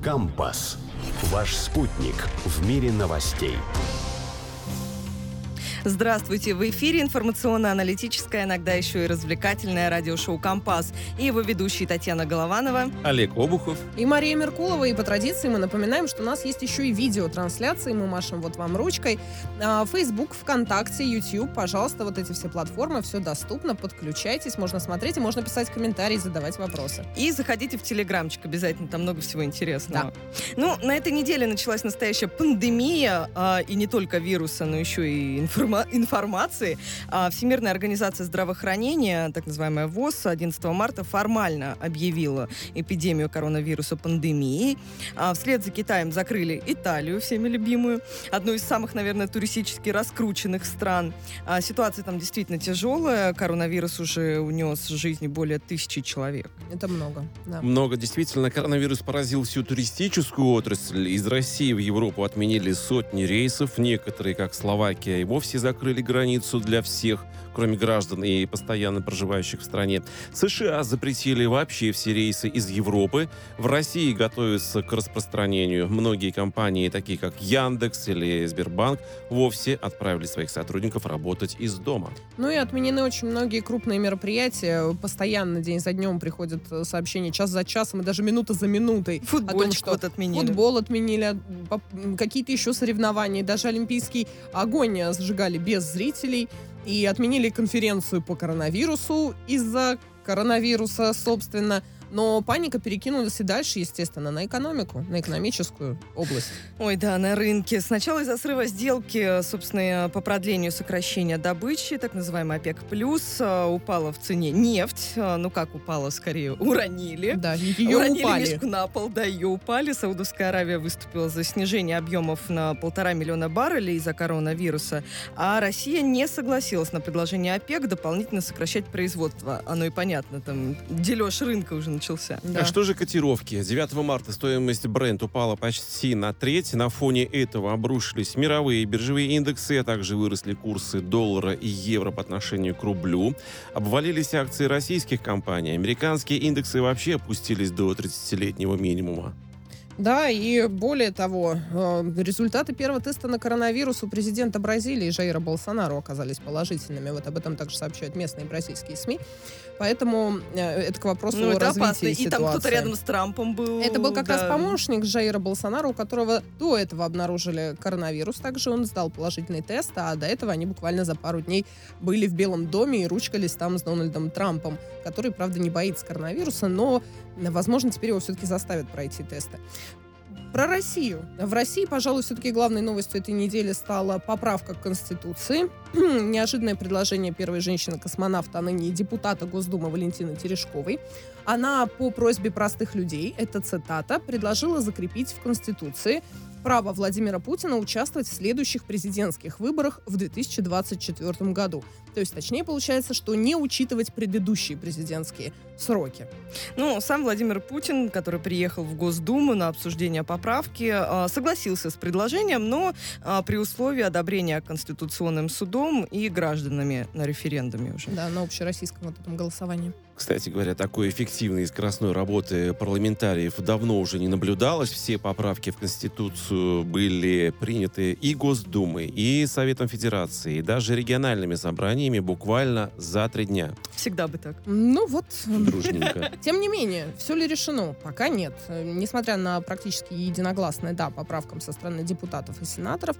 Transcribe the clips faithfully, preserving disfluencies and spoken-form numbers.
Компас. Ваш спутник в мире новостей. Здравствуйте! В эфире информационно-аналитическое, иногда еще и развлекательное радиошоу «Компас». И его ведущие Татьяна Голованова, Олег Обухов и Мария Меркулова. И по традиции мы напоминаем, что у нас есть еще и видеотрансляции. Мы машем вот вам ручкой. Facebook, ВКонтакте, YouTube. Пожалуйста, вот эти все платформы. Все доступно. Подключайтесь. Можно смотреть и можно писать комментарии, задавать вопросы. И заходите в Телеграмчик обязательно. Там много всего интересного. Да. Ну, на этой неделе началась настоящая пандемия. И не только вируса, но еще и информации. информации. Всемирная организация здравоохранения, так называемая ВОЗ, одиннадцатого марта формально объявила эпидемию коронавируса пандемией. Вслед за Китаем закрыли Италию, всеми любимую, одну из самых, наверное, туристически раскрученных стран. Ситуация там действительно тяжелая. Коронавирус уже унес жизни более тысячи человек. Это много. Да. Много. Действительно, коронавирус поразил всю туристическую отрасль. Из России в Европу отменили сотни рейсов. Некоторые, как Словакия, и вовсе закрыли границу для всех, кроме граждан и постоянно проживающих в стране. США запретили вообще все рейсы из Европы. В России готовятся к распространению. Многие компании, такие как Яндекс или Сбербанк, вовсе отправили своих сотрудников работать из дома. Ну и отменены очень многие крупные мероприятия. Постоянно, день за днем приходят сообщения час за часом и даже минута за минутой. Футбольчик о том, что вот отменили. Футбол отменили, какие-то еще соревнования. Даже Олимпийский огонь зажигали без зрителей. И отменили конференцию по коронавирусу из-за коронавируса, собственно. Но паника перекинулась и дальше, естественно, на экономику, на экономическую область. Ой, да, на рынке. Сначала из-за срыва сделки, собственно, по продлению сокращения добычи, так называемый ОПЕК+, упала в цене нефть. Ну, как упала, скорее, уронили. Да, ее уронили упали. мишку на пол, да, ее упали. Саудовская Аравия выступила за снижение объемов на полтора миллиона баррелей из-за коронавируса, а Россия не согласилась на предложение ОПЕК дополнительно сокращать производство. Оно и понятно, там дележ рынка уже начался. Да. А что же котировки? девятого марта стоимость Brent упала почти на треть. На фоне этого обрушились мировые биржевые индексы, а также выросли курсы доллара и евро по отношению к рублю. Обвалились акции российских компаний. Американские индексы вообще опустились до тридцатилетнего минимума. Да, и более того, результаты первого теста на коронавирус у президента Бразилии Жаира Болсонару оказались положительными. Вот об этом также сообщают местные бразильские СМИ. Поэтому это к вопросу ну, о это развитии опасно. ситуации. И там кто-то рядом с Трампом был. Это был как да. раз помощник Жаира Болсонару, у которого до этого обнаружили коронавирус. Также он сдал положительный тест, а до этого они буквально за пару дней были в Белом доме и ручкались там с Дональдом Трампом, который, правда, не боится коронавируса, но, возможно, теперь его все-таки заставят пройти тесты. Про Россию. В России, пожалуй, все-таки главной новостью этой недели стала поправка к Конституции. Неожиданное предложение первой женщины-космонавта, а ныне депутата Госдумы Валентины Терешковой. Она по просьбе простых людей, это цитата, предложила закрепить в Конституции право Владимира Путина участвовать в следующих президентских выборах в две тысячи двадцать четвёртом году. То есть, точнее, получается, что не учитывать предыдущие президентские сроки. Ну, сам Владимир Путин, который приехал в Госдуму на обсуждение поправки, согласился с предложением, но при условии одобрения Конституционным судом и гражданами на референдуме уже. Да, на общероссийском вот этом голосовании. Кстати говоря, такой эффективной и скоростной работы парламентариев давно уже не наблюдалось. Все поправки в Конституцию были приняты и Госдумой, и Советом Федерации, и даже региональными собраниями буквально за три дня. Всегда бы так. Ну вот. Дружненько. Тем не менее, все ли решено? Пока нет. Несмотря на практически единогласное «да» поправкам со стороны депутатов и сенаторов,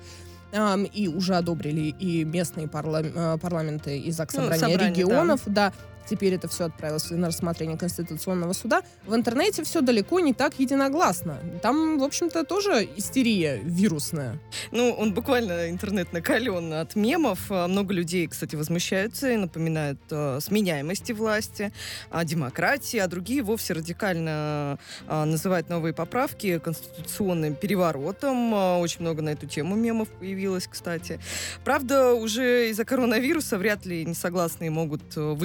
и уже одобрили и местные парла- парламенты и Заксобрания ну, собрание, регионов, да. Теперь это все отправилось на рассмотрение Конституционного суда. В интернете все далеко не так единогласно. Там, в общем-то, тоже истерия вирусная. Ну, он буквально, интернет накален от мемов. Много людей, кстати, возмущаются и напоминают о сменяемости власти, о демократии, а другие вовсе радикально а, называют новые поправки конституционным переворотом. А, очень много на эту тему мемов появилось, кстати. Правда, уже из-за коронавируса вряд ли несогласные могут высказать как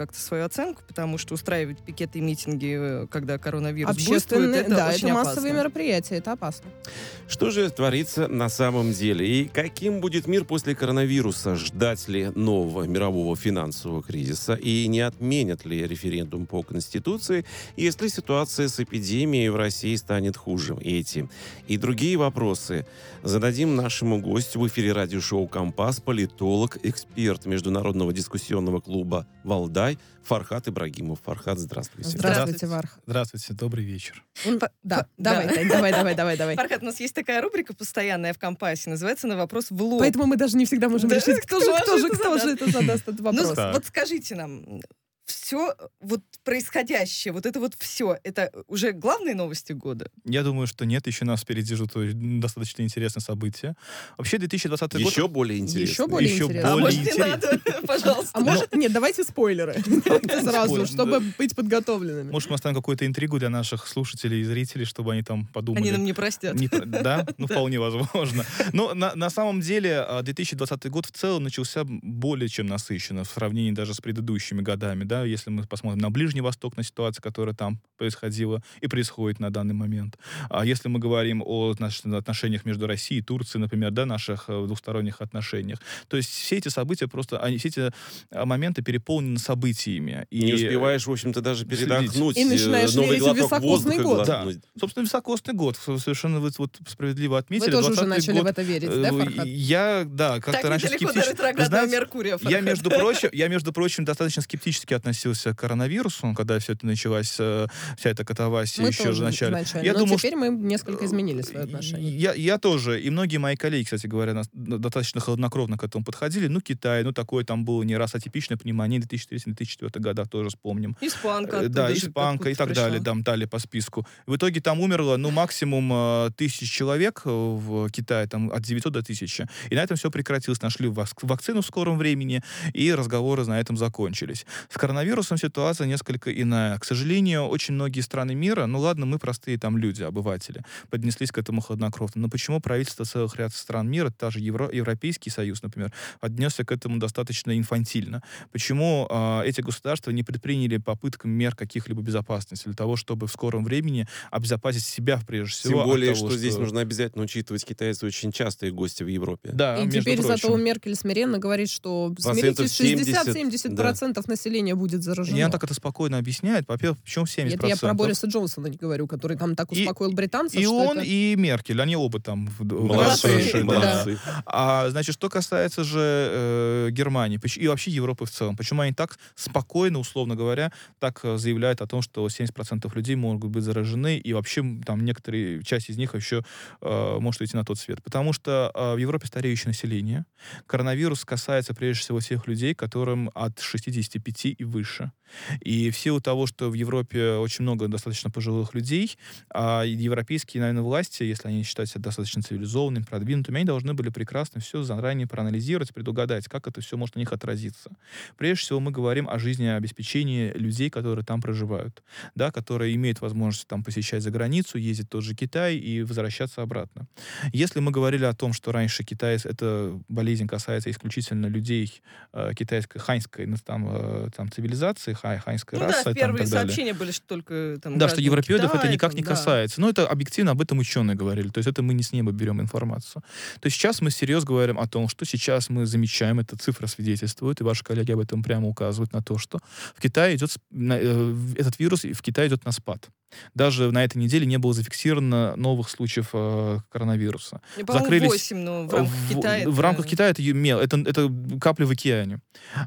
как-то свою оценку, потому что устраивать пикеты и митинги, когда коронавирус Общественные, буйствует, это да, очень это опасно. массовые мероприятия, это опасно. Что же творится на самом деле? И каким будет мир после коронавируса? Ждать ли нового мирового финансового кризиса? И не отменят ли референдум по Конституции, если ситуация с эпидемией в России станет хуже? Эти и другие вопросы зададим нашему гостю в эфире радиошоу «Компас», политолог, эксперт Международного дискуссионного клуба «Валдай» Фархат Ибрагимов. Фархат, здравствуйте. Здравствуйте, Варх. Здравствуйте, добрый вечер. Он- Фа- Да, фа- давай, да. Тань, давай, давай, давай, давай. Фархат, у нас есть такая рубрика постоянная в «Компасе», называется «На вопрос в лоб». Поэтому мы даже не всегда можем Да, решить, кто кто же, же кто же, это кто же задаст. это задаст этот Ну, вопрос. Так. вот скажите нам, все вот происходящее, вот это вот все, это уже главные новости года? Я думаю, что нет, еще нас впереди ждут очень достаточно интересные события. Вообще, две тысячи двадцатый год... Еще более интересно. Еще более Еще интересно. А более может, не интересно. надо, пожалуйста? А может, нет, давайте спойлеры. Давайте сразу, Спойлер, чтобы да. быть подготовленными. Может, мы оставим какую-то интригу для наших слушателей и зрителей, чтобы они там подумали. Они нам не простят. Не про- да? Ну, вполне возможно. Но на, на самом деле а, две тысячи двадцатый год в целом начался более чем насыщенно в сравнении даже с предыдущими годами. Да? Если мы посмотрим на Ближний Восток, на ситуацию, которая там происходила и происходит на данный момент. А если мы говорим о наших отношениях между Россией и Турцией, например, да, наших э, двусторонних отношениях, то есть все эти события просто, они, все эти а, моменты переполнены событиями. И Не успеваешь, в общем-то, даже передохнуть. И начинаешь э, новый верить в глоток високосный воздуха год. Да. глотнуть. Собственно, високосный год. Совершенно вы вот справедливо отметили. Вы тоже уже двадцатый начали год, в это верить, да, э, Фархат? Я, да, как-то Так раньше недалеко до скептически... Вы ретроградного знаете, Меркурия, я, Фархат. между прочим, я, между прочим, достаточно скептически относился к коронавирусу, когда все это началось, э, вся эта катавасия Мы еще тоже в начале. изначально. Я Но думал, теперь мы несколько изменили свои отношения. Я, я тоже, и многие мои коллеги, кстати говоря, нас- достаточно хладнокровно к этому подходили. Ну, Китай, ну, такое там было не раз атипичное пневмония, две тысячи третий - две тысячи четвёртый годах тоже вспомним. Испанка. Э, оттуда Да, же испанка и откуда-то так далее, пришла. там далее по списку. В итоге там умерло, ну, максимум э, тысяч человек э, в Китае, там от девятисот до тысячи. И на этом все прекратилось. Нашли вак- вакцину в скором времени, и разговоры на этом закончились. С коронавирусом ситуация несколько иная. К сожалению, очень многие страны мира, ну ладно, мы простые там люди, обыватели, поднеслись к этому хладнокровно. Но почему правительство целых ряд стран мира, та же Евро- Европейский Союз, например, отнесся к этому достаточно инфантильно? Почему э, эти государства не предприняли попыток мер каких-либо безопасности для того, чтобы в скором времени обезопасить себя прежде всего? Тем от более, того, что здесь нужно обязательно учитывать, китайцы очень частые гости в Европе. Да, И между теперь прочим. зато Меркель смиренно говорит, что Процентов смиритесь, семьдесят, шестьдесят-семьдесят процентов населения будет заражено. И она так это спокойно объясняет. Во-первых, почему семьдесят Это я процентов? про Бориса Джонсона не говорю, который там так И- успокоил британцев, И что он, это- и Меркель, они оба там в- в- Молодцы, Молодцы, молодцы. А, значит, что касается же э, Германии поч- и вообще Европы в целом, почему они так спокойно, условно говоря, так э, заявляют о том, что семьдесят процентов людей могут быть заражены, и вообще м, там некоторые, часть из них еще э, может уйти на тот свет. Потому что э, в Европе стареющее население. Коронавирус касается прежде всего тех людей, которым от шестидесяти пяти и выше. И в силу того, что в Европе очень много достаточно пожилых людей, а европейские, наверное, власти, если они считают себя достаточно цивилизованными, продвинутыми, они должны были прекрасно все заранее проанализировать, предугадать, как это все может на них отразиться. Прежде всего, мы говорим о жизнеобеспечении людей, которые там проживают, да, которые имеют возможность там посещать за границу, ездить в тот же Китай и возвращаться обратно. Если мы говорили о том, что раньше Китай, эта болезнь касается исключительно людей э, китайской, ханьской, ну, там, э, там, цивилизации, хай, ханьской Ну расы, да, там, первые и так далее. сообщения были, что только там Да, что граждане европеоидов это Китая, никак там, не да. касается. Но это объективно об этом ученые говорили. То есть это мы не с неба берем информацию. То есть сейчас мы серьезно говорим о том, что сейчас мы замечаем, эта цифра свидетельствует, и ваши коллеги об этом прямо указывают на то, что в Китае идет, сп- на- э, этот вирус в Китае идет на спад. Даже на этой неделе не было зафиксировано новых случаев э, коронавируса. И, по-моему, Закрылись- восемь, но в рамках В- Китая... В это- рамках Китая это, мел, это, это капли в океане.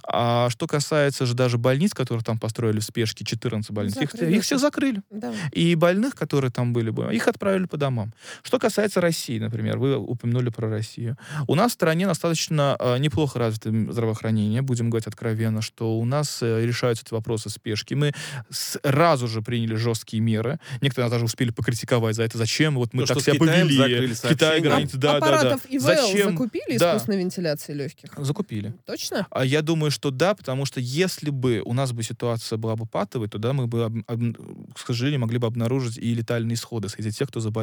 А что касается же даже больниц, которые там построили в спешке, четырнадцать больниц, их, Закрыли. их всех закрыли. Да. И больных, которые там были бы, их отправили по домам. Что касается России, например, вы упомянули про Россию. У нас в стране достаточно э, неплохо развито здравоохранение, будем говорить откровенно, что у нас э, решаются эти вопросы в спешке. Мы сразу же приняли жесткие меры. Некоторые нас даже успели покритиковать за это. Зачем? Вот мы Ну, так что с себя Китаем повели. закрыли Китай сообщения. границы, да, да, да. Аппаратов ИВЛ Зачем? закупили Да. искусственной вентиляции легких? Закупили. Точно? А я думаю, что да, потому что если бы у нас бы ситуация была бы патовой, то да, мы бы, об- об- к сожалению, могли бы обнаружить и летальные исходы среди тех, кто заболел.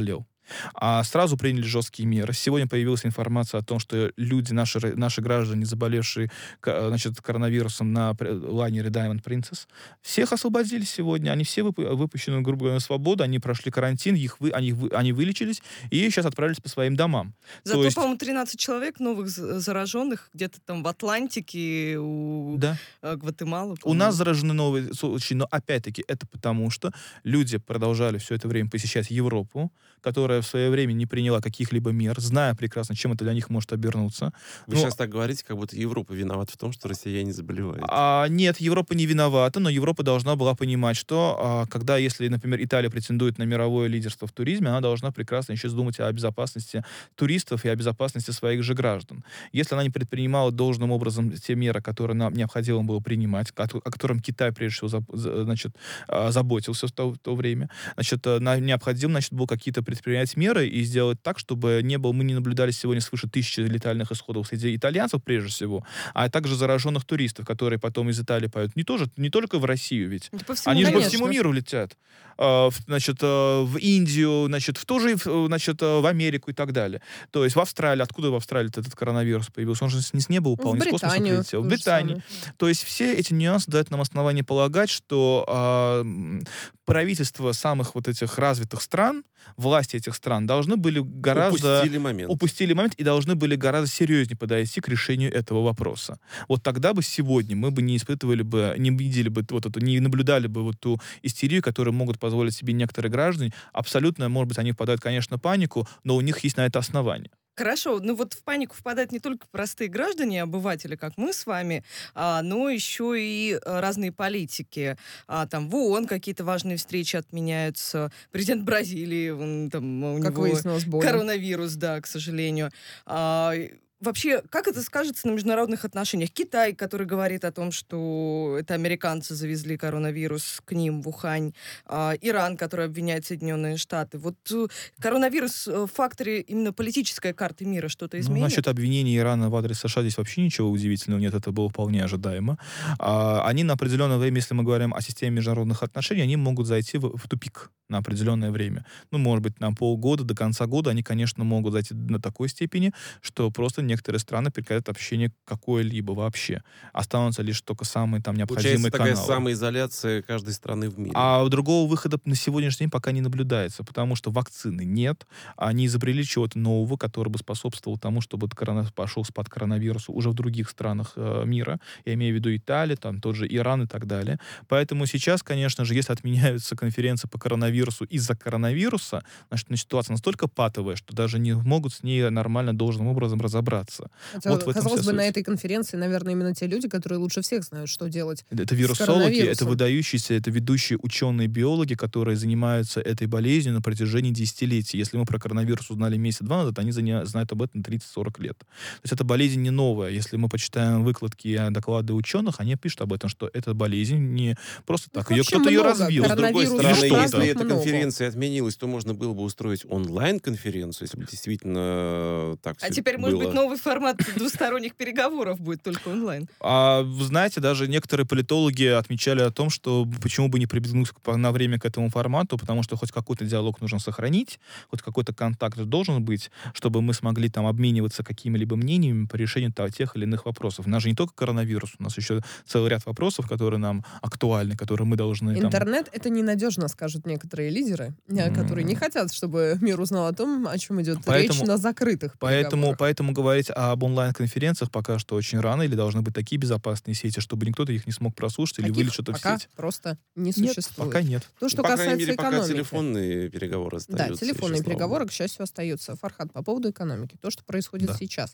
А сразу приняли жесткие меры. Сегодня появилась информация о том, что люди, наши, наши граждане, заболевшие значит, коронавирусом на лайнере Diamond Princess, всех освободили сегодня. Они все вып- выпущены, грубо говоря, на свободу, они прошли карантин, их вы, они, вы, они вылечились и сейчас отправились по своим домам. Зато, есть... по-моему, тринадцать человек новых зараженных где-то там в Атлантике, у да. Гватемалы. У нас заражены новые случаи, но опять-таки это потому, что люди продолжали все это время посещать Европу, которая в свое время не приняла каких-либо мер, зная прекрасно, чем это для них может обернуться. Вы но... сейчас так говорите, как будто Европа виновата в том, что россияне заболевают. А, нет, Европа не виновата, но Европа должна была понимать, что а, когда, если, например, Италия претендует на мировое лидерство в туризме, она должна прекрасно еще думать о безопасности туристов и о безопасности своих же граждан. Если она не предпринимала должным образом те меры, которые нам необходимо было принимать, о, о котором Китай, прежде всего, за, за, значит, заботился в то, в то время, значит, на, необходимо значит, было какие-то предпринять меры и сделать так, чтобы не было, мы не наблюдали сегодня свыше тысячи летальных исходов среди итальянцев, прежде всего, а также зараженных туристов, которые потом из Италии поют не, тоже, не только в Россию ведь. По всему, они же по конечно. всему миру летят. А, в, значит, а, в Индию, значит, в тоже значит, в Америку и так далее. То есть в Австралии. Откуда в Австралии этот коронавирус появился? Он же не с неба упал, в не с космоса прилетел. В Британии. То есть все эти нюансы дают нам основание полагать, что а, правительства самых вот этих развитых стран, власти этих стран должны были гораздо... Упустили момент. Упустили момент и должны были гораздо серьезнее подойти к решению этого вопроса. Вот тогда бы сегодня мы бы не испытывали бы, не видели бы вот это, не наблюдали бы вот ту истерию, которую могут позволить себе некоторые граждане. Абсолютно, может быть, они впадают, конечно, в панику, но у них есть на это основания. Хорошо, ну вот в панику впадают не только простые граждане, обыватели, как мы с вами, а, но еще и а, разные политики. А, там в ООН какие-то важные встречи отменяются. Президент Бразилии, он, там, у как него выяснилось, больно. Коронавирус, да, к сожалению. А, Вообще, как это скажется на международных отношениях? Китай, который говорит о том, что это американцы завезли коронавирус к ним в Ухань. А, Иран, который обвиняет Соединенные Штаты. Вот э, коронавирус э, в факторе именно политической карты мира что-то изменит? Ну, насчет обвинений Ирана в адрес США здесь вообще ничего удивительного нет, это было вполне ожидаемо. А, они на определенное время, если мы говорим о системе международных отношений, они могут зайти в, в тупик на определенное время. Ну, может быть, на полгода, до конца года они, конечно, могут зайти на такой степени, что просто некоторые страны прекратят общение какое-либо вообще. Останутся лишь только самые там необходимые Получается, каналы. такая самоизоляция каждой страны в мире. А другого выхода на сегодняшний день пока не наблюдается, потому что вакцины нет. Они изобрели чего-то нового, которое бы способствовало тому, чтобы корона... пошел спад коронавируса уже в других странах э, мира. Я имею в виду Италию, там тот же Иран и так далее. Поэтому сейчас, конечно же, если отменяются конференции по коронавирусу из-за коронавируса, значит, ситуация настолько патовая, что даже не могут с ней нормально, должным образом разобраться. Хотя, вот казалось бы, суть. на этой конференции, наверное, именно те люди, которые лучше всех знают, что делать. Это вирусологи, это выдающиеся, это ведущие ученые-биологи, которые занимаются этой болезнью на протяжении десятилетий. Если мы про коронавирус узнали месяц-два назад, они знают об этом тридцать-сорок лет. То есть эта болезнь не новая. Если мы почитаем выкладки и доклады ученых, они пишут об этом, что эта болезнь не просто так. Ее кто-то ее развил. С другой стороны, если эта много. конференция отменилась, то можно было бы устроить онлайн-конференцию, если бы действительно так А все теперь, было. может быть, новый формат двусторонних переговоров будет только онлайн. А вы знаете, даже некоторые политологи отмечали о том, что почему бы не прибегнуть на время к этому формату, потому что хоть какой-то диалог нужно сохранить, хоть какой-то контакт должен быть, чтобы мы смогли там обмениваться какими-либо мнениями по решению тех или иных вопросов. У нас же не только коронавирус, у нас еще целый ряд вопросов, которые нам актуальны, которые мы должны... Интернет там... — это ненадежно, скажут некоторые лидеры, mm. которые не хотят, чтобы мир узнал о том, о чем идет поэтому, речь на закрытых поэтому, поэтому говорить об онлайн-конференциях пока что очень рано, или должны быть такие безопасные сети, чтобы никто их не смог прослушать или вылить что-то в сеть. Просто не нет, существует. Пока нет. То, что По касается крайней мере, экономики. пока телефонные переговоры остаются. Да, телефонные переговоры, к счастью, остаются. Фархад, по поводу экономики. То, что происходит да. сейчас.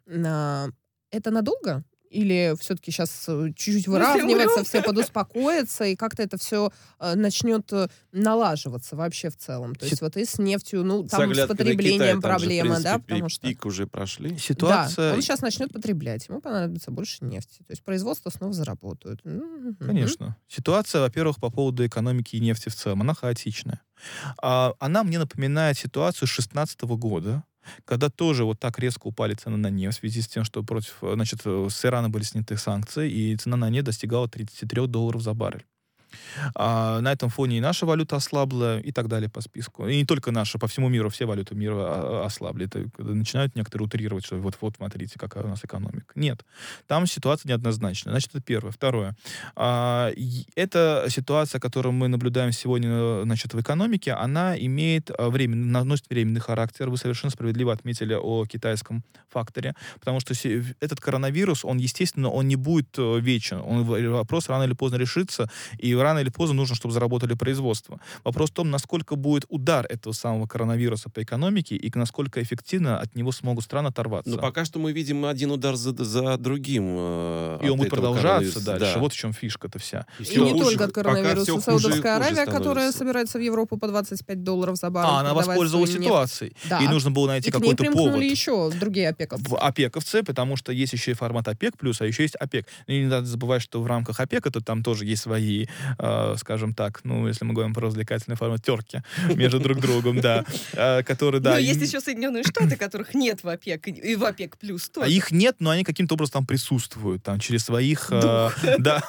Это надолго? Или все-таки сейчас чуть-чуть выравнивается, все подуспокоится, и как-то это все э, начнет налаживаться вообще в целом? То есть вот и с нефтью, ну, там с потреблением проблема, да, потому что... Пик уже прошли. Ситуация... Да, он сейчас начнет потреблять, ему понадобится больше нефти. То есть производство снова заработают. Конечно. Ситуация, во-первых, по поводу экономики и нефти в целом, она хаотичная. А, она мне напоминает ситуацию с шестнадцатого года, когда тоже вот так резко упали цены на нефть в связи с тем, что против, значит, с Ирана были сняты санкции, и цена на нефть достигала тридцать три долларов за баррель. А, на этом фоне и наша валюта ослабла, и так далее по списку. И не только наша, по всему миру все валюты мира а, ослабли. Это когда начинают некоторые утрировать, что вот-вот, смотрите, какая у нас экономика. Нет. Там ситуация неоднозначная. Значит, это первое. Второе. А, эта ситуация, которую мы наблюдаем сегодня, значит, в экономике, она имеет временный, наносит временный характер. Вы совершенно справедливо отметили о китайском факторе, потому что этот коронавирус, он, естественно, он не будет вечен. Он, вопрос рано или поздно решится, и рано или поздно нужно, чтобы заработали производство. Вопрос в том, насколько будет удар этого самого коронавируса по экономике и насколько эффективно от него смогут страны оторваться. Но пока что мы видим один удар за, за другим. Э, и он будет продолжаться дальше. Да. Вот в чем фишка-то вся. И, и не хуже, только от коронавируса. Саудовская Аравия, которая собирается в Европу по двадцать пять долларов за баррель. А, она воспользовалась ситуацией. Да. И нужно было найти какой-то повод. И к ней примкнули еще другие опековцы. Опековцы, потому что есть еще и формат ОПЕК+, а еще есть ОПЕК. И не надо забывать, что в рамках ОПЕК это там тоже есть свои, э, скажем так, ну, если мы говорим про развлекательный формат, терки между друг другом, да, которые, да. Ну, есть еще Соединенные Штаты, которых нет в ОПЕК, и в ОПЕК+. А их нет, но они каким-то образом там присутствуют, там, через своих... Да,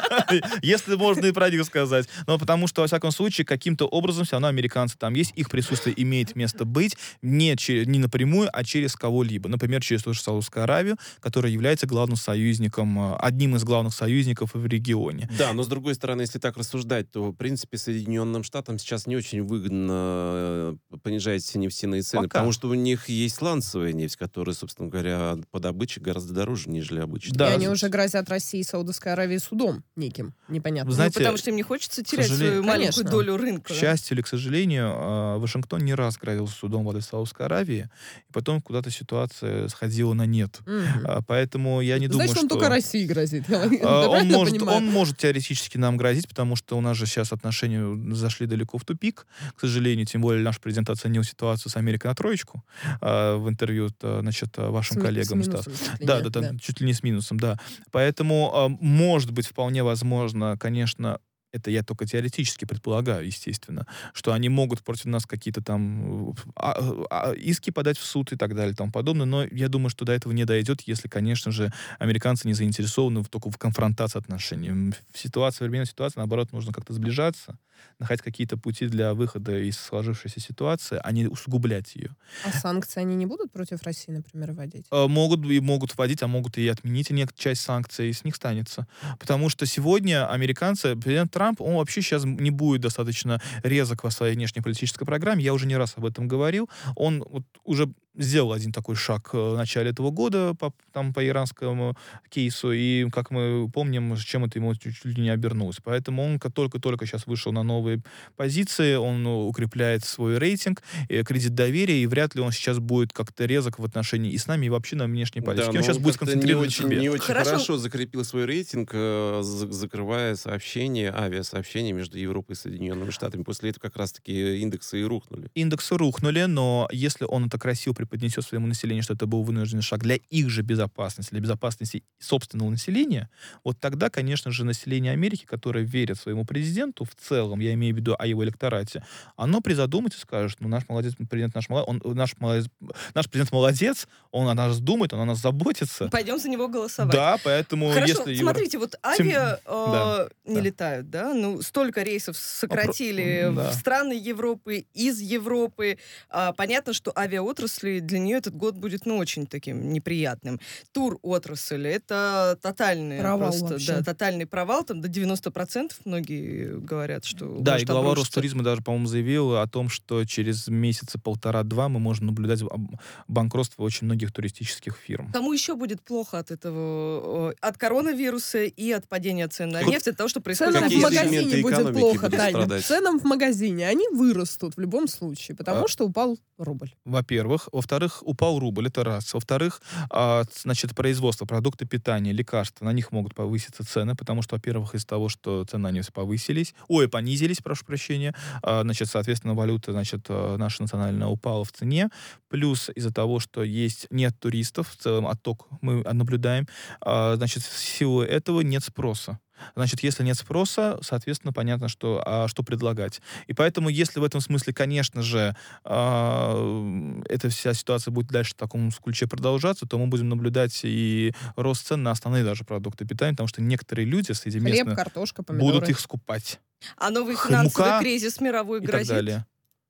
если можно и про них сказать. Но потому что, во всяком случае, каким-то образом все равно американцы там есть, их присутствие имеет место быть не, не напрямую, а через кого-либо. Например, через ту же Саудовскую Аравию, которая является главным союзником, одним из главных союзников в регионе. Да, но с другой стороны, если так рассуждать, то, в принципе, Соединенным Штатам сейчас не очень выгодно понижать все нефтяные цены, Пока. потому что у них есть сланцевая нефть, которая, собственно говоря, по добыче гораздо дороже, нежели обычно. Да. И они уже грозят России и Саудовской Аравии судом неким, непонятно. Знаете, ну, потому что им не хочется терять сожалению, свою маленькую конечно. долю рынка. К счастью или к сожалению, Вашингтон не раз грозил судом в адрес Саудовской Аравии, и потом куда-то ситуация сходила на нет. Угу. Поэтому я не Значит, думаю, он что... только России грозит. Он может, он может теоретически нам грозить, потому что у нас же сейчас отношения зашли далеко в тупик, к сожалению, тем более наш президент оценил ситуацию с Америкой на троечку э, в интервью, значит, вашим с, коллегам. с Да, минусом, да, да, да, чуть ли не с минусом, да. Поэтому, э, может быть, вполне возможно, конечно, это я только теоретически предполагаю, естественно, что они могут против нас какие-то там а, а, иски подать в суд и так далее и тому подобное, но я думаю, что до этого не дойдет, если, конечно же, американцы не заинтересованы в, только в конфронтации отношений. В ситуации, в современной ситуации, наоборот, нужно как-то сближаться, находить какие-то пути для выхода из сложившейся ситуации, а не усугублять ее. А санкции они не будут против России, например, вводить? Могут и могут вводить, а могут и отменить некоторую часть санкций, и с них станется. Потому что сегодня американцы, президент Трамп, он вообще сейчас не будет достаточно резок во своей внешнеполитической программе. Я уже не раз об этом говорил. Он вот уже сделал один такой шаг в начале этого года по, там, по иранскому кейсу, и, как мы помним, чем это ему чуть ли не обернулось. Поэтому он только-только сейчас вышел на новые позиции, он укрепляет свой рейтинг, кредит доверия, и вряд ли он сейчас будет как-то резок в отношении и с нами, и вообще на внешней политике. Да, он сейчас он будет сконцентрирован не на очень, себе. не очень Хорошо. хорошо закрепил свой рейтинг, э, закрывая сообщения, авиасообщения между Европой и Соединенными Штатами. После этого как раз-таки индексы и рухнули. Индексы рухнули, но если он это красиво преподнесет своему населению, что это был вынужденный шаг для их же безопасности, для безопасности собственного населения, вот тогда, конечно же, население Америки, которое верит своему президенту в целом, я имею в виду о его электорате, оно призадумается и скажет, ну, наш молодец, президент наш, он, наш, молодец, наш президент молодец, он о нас думает, он о нас заботится. Пойдем за него голосовать. Да, поэтому Хорошо, если... смотрите, вот авиа Тем... э, да, не да. летают, да? Ну, столько рейсов сократили да. в страны Европы, из Европы. А, понятно, что авиаотрасли, для нее этот год будет, ну, очень таким неприятным. Тур-отрасль — это тотальный Провал просто, вообще. да, тотальный провал, там до девяносто процентов многие говорят, что Да, может и глава обрушиться. Ростуризма даже, по-моему, заявил о том, что через месяца полтора-два мы можем наблюдать банкротство очень многих туристических фирм. Кому еще будет плохо от этого, э, от коронавируса и от падения цен на Хоть нефть, от того, что происходит Ценам на в Какие бирже? сегменты магазине будет экономики плохо, будут Таня. страдать? Ценам в магазине, они вырастут в любом случае, потому А. что упал рубль. Во-первых. Во-вторых, упал рубль, это раз. Во-вторых, а, значит, производство, продукты питания, лекарства, на них могут повыситься цены, потому что, во-первых, из-за того, что цены на нефть повысились, ой, понизились, прошу прощения, а, значит, соответственно, валюта, значит, а, наша национальная упала в цене, плюс из-за того, что есть нет туристов, в целом отток мы наблюдаем, а, значит, в силу этого нет спроса. Значит, если нет спроса, соответственно, понятно, что, а что предлагать. И поэтому, если в этом смысле, конечно же, э, эта вся ситуация будет дальше в таком ключе продолжаться, то мы будем наблюдать и рост цен на основные даже продукты питания, потому что некоторые люди среди Хлеб, местных картошка, помидоры. будут их скупать. А новый Х- финансовый мука кризис мировой И так грозит? далее.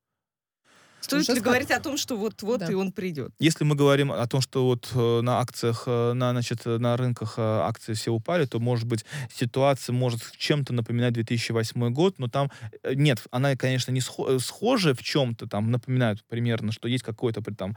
Стоит Уже ли ска- говорить о том, что вот-вот Да. и он придет? Если мы говорим о том, что вот э, на акциях, э, на, значит, э, на рынках э, акции все упали, то, может быть, ситуация может чем-то напоминать две тысячи восьмой год, но там э, нет, она, конечно, не схо- схожа в чем-то, там напоминают примерно, что есть какое-то при- там,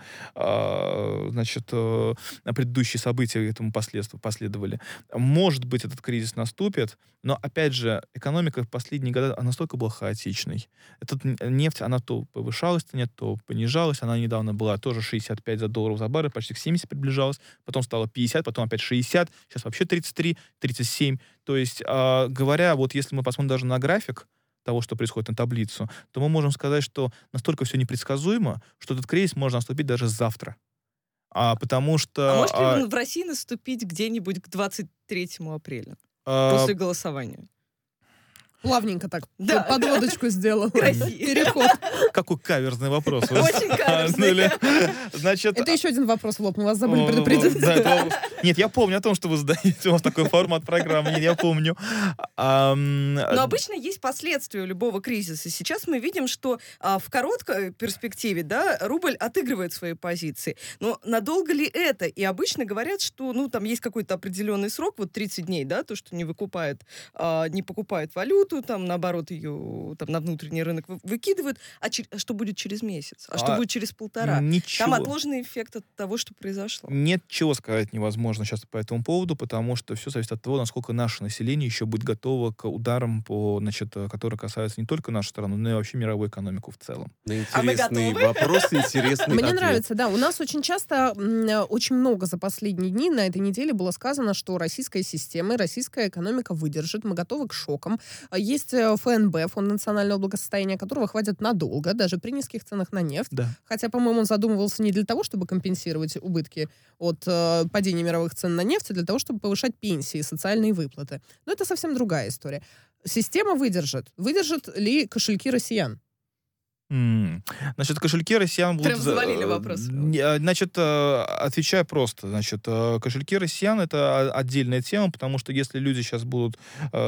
э, значит, э, предыдущие события этому последств- последовали. Может быть, этот кризис наступит, но, опять же, экономика в последние годы она настолько была хаотичной. Этот н- нефть, она то повышалась, то нет, то понижалась. Она недавно была тоже шестьдесят пять за долларов за баррель, почти к семьдесят приближалась, потом стало пятьдесят, потом опять шестьдесят, сейчас вообще тридцать три, тридцать семь. То есть, а, говоря, вот если мы посмотрим даже на график того, что происходит на таблицу, то мы можем сказать, что настолько все непредсказуемо, что этот кризис может наступить даже завтра. А, потому что... А может ли а, он в России наступить где-нибудь к двадцать третьему апреля, а, после голосования? Плавненько так Да. подводочку сделал. Красиво. Переход. Какой каверзный вопрос. вы Очень каверзный. заданули. Значит, Это еще один вопрос в лоб. Мы вас забыли О, предупредить. да, это вопрос. Нет, я помню о том, что вы задаете. У вас такой формат программы. Нет, я помню. Ам, Но обычно есть последствия у любого кризиса. Сейчас мы видим, что а, в короткой перспективе, да, рубль отыгрывает свои позиции. Но надолго ли это? И обычно говорят, что, ну, там есть какой-то определенный срок, вот тридцать дней, да, то, что не выкупает, а, не покупает валюту, там, наоборот, ее там на внутренний рынок вы- выкидывают. А чер- а что будет через месяц? А, что А, будет через полтора? Ничего. Там отложенный эффект от того, что произошло. Нет чего сказать невозможно сейчас по этому поводу, потому что все зависит от того, насколько наше население еще будет готово к ударам, по, значит, э, которые касаются не только нашей страны, но и вообще мировую экономику в целом. На А мы интересный готовы? вопрос, интересный Мне ответ. нравится, да. У нас очень часто, м, э, очень много за последние дни на этой неделе было сказано, что российская система и российская экономика выдержит, мы готовы к шокам. А Есть э, эф эн бэ, Фонд национального благосостояния, которого хватит надолго, даже при низких ценах на нефть. Да. Хотя, по-моему, он задумывался не для того, чтобы компенсировать убытки от э, падения мировых цен на нефть, а для того, чтобы повышать пенсии и социальные выплаты. Но это совсем другая история. Система выдержит. Выдержат ли кошельки россиян? М. Значит, кошельки россиян будут... Прям за- завалили э, вопрос. не, а, Значит, э, отвечаю просто. Значит, э, кошельки россиян — это о- отдельная тема, потому что если люди сейчас будут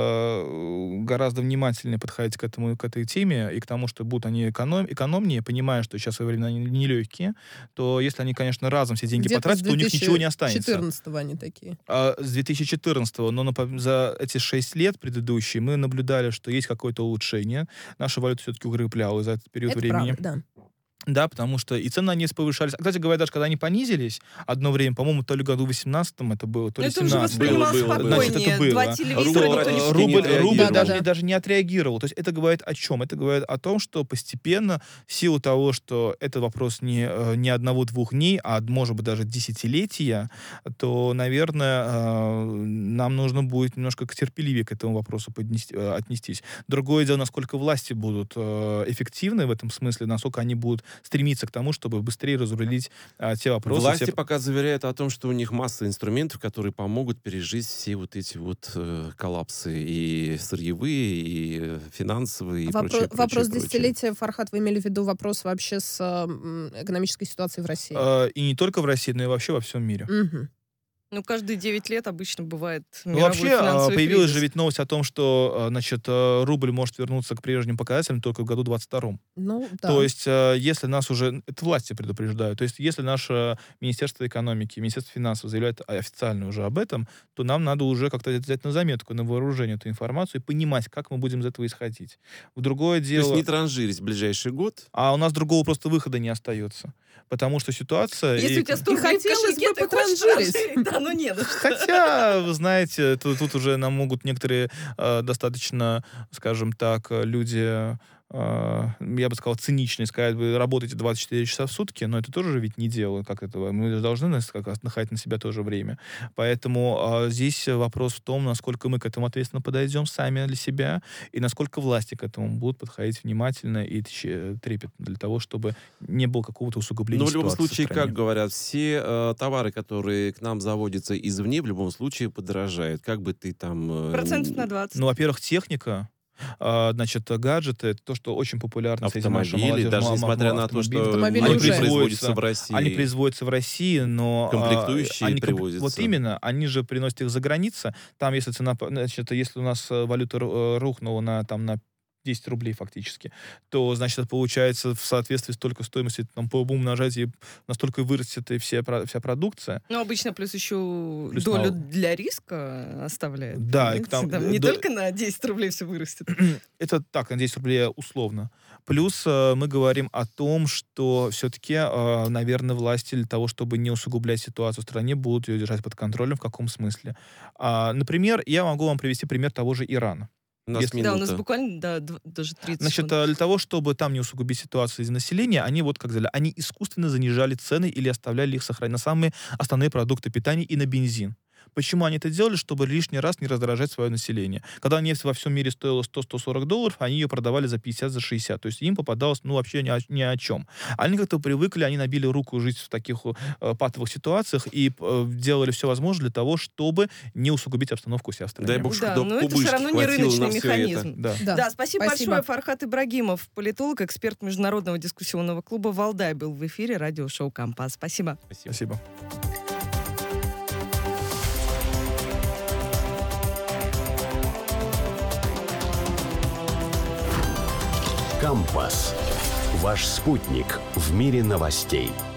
э, гораздо внимательнее подходить к этому, к этой теме и к тому, что будут они эконом, экономнее, понимая, что сейчас времена нелегкие, то если они, конечно, разом все деньги Где-то потратят, с то у них ничего не останется. две тысячи четырнадцатого они такие. А, с две тысячи четырнадцатого, но напом- за эти шесть лет предыдущие мы наблюдали, что есть какое-то улучшение. Наша валюта все-таки укреплялась за этот период Это времени. правда, да. Да, потому что и цены на нефть повышались. А, кстати говоря, даже когда они понизились, одно время, по-моему, то ли году восемнадцатом это было, то ли Это уже семнадцатом. воспринималось Было, было, было. Значит, спокойнее. это было. Два А телевизора рубль никто не практически рубль, не рубль отреагировал. даже, Да-да-да. даже не отреагировал. То есть это говорит о чем? Это говорит о том, что постепенно, в силу того, что это вопрос не, э, не одного-двух дней, а, может быть, даже десятилетия, то, наверное, э, нам нужно будет немножко терпеливее к этому вопросу поднести- э, отнестись. Другое дело, насколько власти будут э, эффективны в этом смысле, насколько они будут стремиться к тому, чтобы быстрее разрулить э, те вопросы. Власти все- пока заверяют о том, что у них масса инструментов, которые помогут пережить все вот эти вот э, коллапсы и сырьевые, и э, финансовые, и Вопро- прочее, прочее, вопрос прочее. десятилетия, Фархад, вы имели в виду вопрос вообще с м, экономической ситуацией в России? э, и не только в России, но и вообще во всем мире. Мгм. Ну, каждые девять лет обычно бывает Ну, мировой вообще, а, финансовый появилась кризис. же ведь новость о том, что а, значит, а, рубль может вернуться к прежним показателям только в году двадцать втором. Ну, да. То есть, а, если нас уже... Это власти предупреждают. То есть, если наше Министерство экономики, Министерство финансов заявляет официально уже об этом, то нам надо уже как-то взять на заметку, на вооружение эту информацию и понимать, как мы будем из этого исходить. В другое То дело... есть не транжирить в ближайший год. А у нас другого просто выхода не остается. Потому что ситуация... Если и- у тебя сто рублей в хотелось кошельке, бы ты хочешь потранжирить. транжирить? Да, ну не на что. Хотя, вы знаете, тут, тут уже нам могут некоторые э, достаточно, скажем так, э, люди я бы сказал, цинично сказать, вы работаете двадцать четыре часа в сутки, но это тоже ведь не дело, как этого. Мы должны находить на себя тоже время. Поэтому здесь вопрос в том, насколько мы к этому ответственно подойдем сами для себя, и насколько власти к этому будут подходить внимательно и трепетно для того, чтобы не было какого-то усугубления Но в любом ситуации случае, в стране. как говорят, все э, товары, которые к нам заводятся извне, в любом случае подорожают. Как бы ты там... Э, Процентов на двадцать. Ну, во-первых, техника, а, значит, гаджеты, это то, что очень популярно среди нашей автомобили, молодежи. даже Ма- ма- несмотря на то, автомобили. что Автомобили они уже. производятся в России. Они производятся в России, но... а, Комплектующие они комп- привозятся. Вот именно, они же приносят их за границу. Там, если цена, значит, если у нас э, валюта ру- э, рухнула на, там, на десять рублей фактически, то, значит, это получается в соответствии с только стоимостью, там, по умножать, и настолько вырастет и вся, про- вся продукция. Ну, обычно плюс еще Плюс долю мало. для риска оставляет. Да, и Понимаете? там, Там не да- только на десять рублей все вырастет. Это так, на десять рублей условно. Плюс э, мы говорим о том, что все-таки, э, наверное, власти для того, чтобы не усугублять ситуацию в стране, будут ее держать под контролем. В каком смысле? А, например, я могу вам привести пример того же Ирана. У нас Если- Да, у минута. нас буквально да, дв- даже тридцать Значит, секунд. э, для того, чтобы там не усугубить ситуацию из населения, они вот как сказали, они искусственно занижали цены или оставляли их сохранить на самые основные продукты питания и на бензин. Почему они это делали? Чтобы лишний раз не раздражать свое население. Когда нефть во всем мире стоила сто - сто сорок долларов, они ее продавали за пятьдесят, за шестьдесят. То есть им попадалось, ну, вообще ни о, ни о чем. Они как-то привыкли, они набили руку жить в таких э, патовых ситуациях и э, делали все возможное для того, чтобы не усугубить обстановку у себя в стране. Дай бог, Да, чтобы но это все кубышки равно не хватило рыночный на всё это. механизм. Да. Да. Да, спасибо, Спасибо. большое. Фархат Ибрагимов, политолог, эксперт Международного дискуссионного клуба «Валдай» был в эфире радиошоу «Компас». Спасибо. Спасибо. Спасибо. Компас. Ваш спутник в мире новостей.